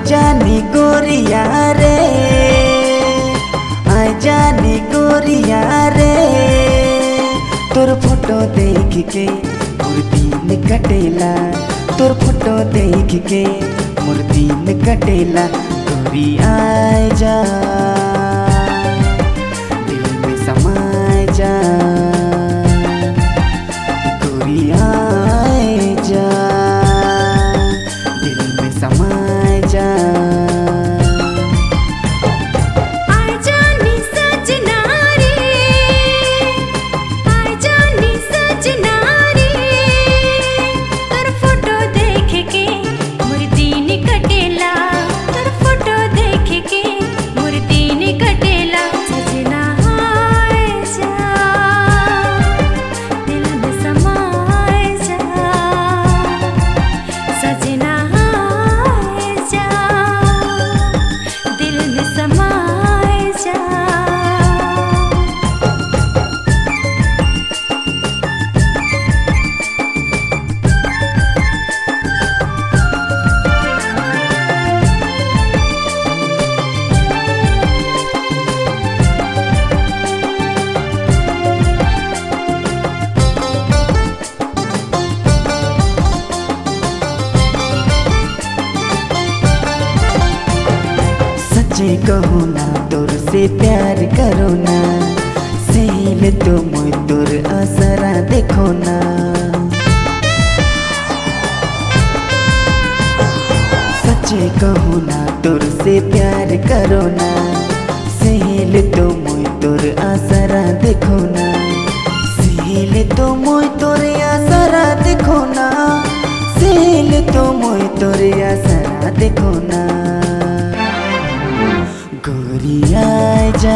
जानी गोरिया रे, आय जानी गोरिया रे, तोर फोटो देख के मोर दिन कटेला, तोर फोटो देख के मोर दिन कटेला। गोरी आय जा दिल में समाय जा, गोरी आय जा दिल में समाय जा। सच्चे कहो ना तोर से प्यार करो ना, सहेल तो मोय तोर असरा देखो ना। सच्चे कहो ना तोर से प्यार करो ना, सहेल तो मोय तोर असरा देखो ना। सहेल तो मोय तोर असरा देखो ना, सहेल तो मोय तोर असरा देखो ना। गोरी आय जा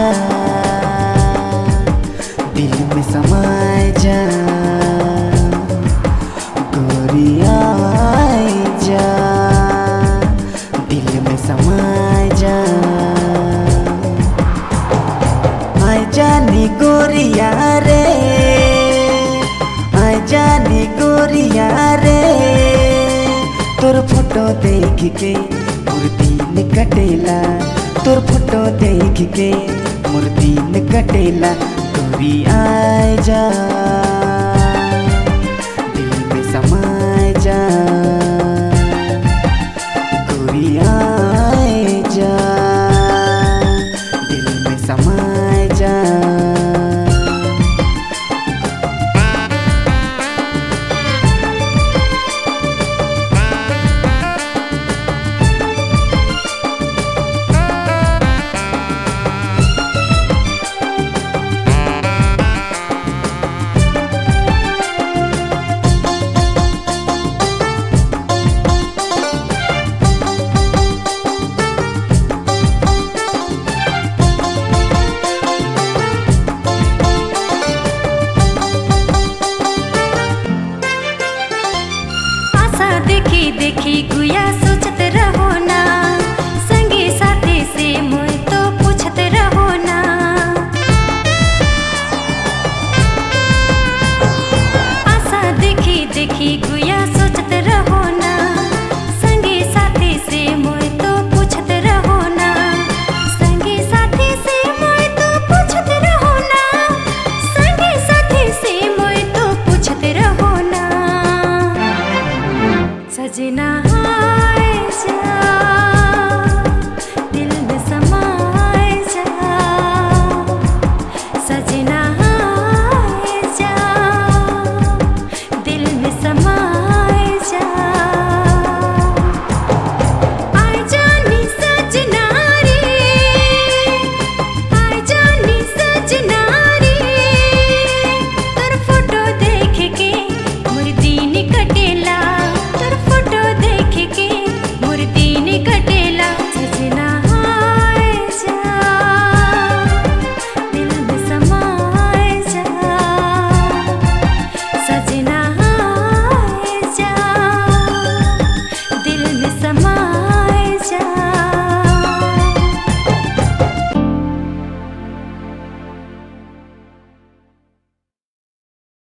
दिल में समाय जा, गोरी आय जा दिल में समाय जा। आय जानी गोरिया रे, आय जानी गोरिया रे, तोर फोटो देख के मोर दिन कटेला, तोर फोटो देख के मोर दिन कटेला। गोरी आय जा।